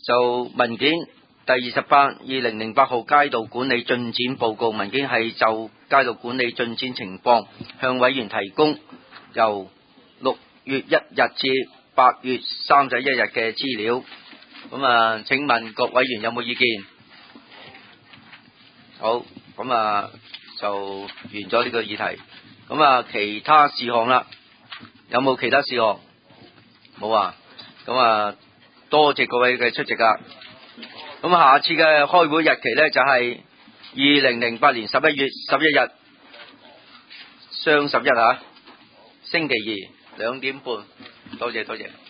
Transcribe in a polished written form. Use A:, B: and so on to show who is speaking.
A: 就文件第28/2008號街道管理進展報告，文件係就街道管理進展情況向委員提供由6月1日至8月31日嘅資料。咁啊，請問各委員有冇意見？好，咁啊就完咗呢個議題。咁啊，其他事項啦，有冇其他事項？冇啊。咁啊，多謝各位嘅出席啊。咁下次嘅開會日期呢，就係2008年11月11日雙11啊，星期二2點半。多謝。